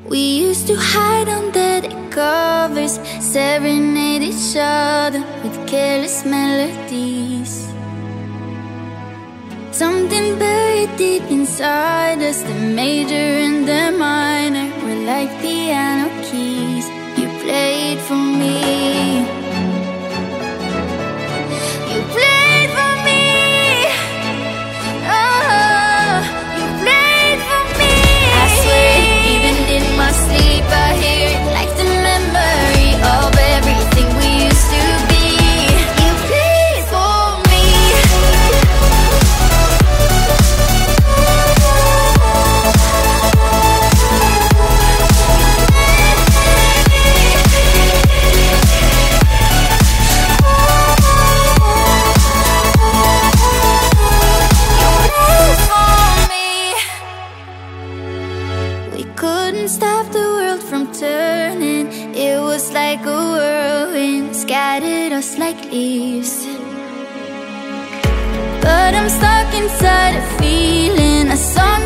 We used to hide under the covers, serenade each other with careless melodies. Something buried deep inside us, the major and the minor were like piano keys. You played for me. You played for me. Oh, you played for me. I swear, even in my sleep, I hear it like the memory of everything we used to be. You played for me. Couldn't stop the world from turning. It was like a whirlwind, scattered us like leaves. But I'm stuck inside a feeling, a song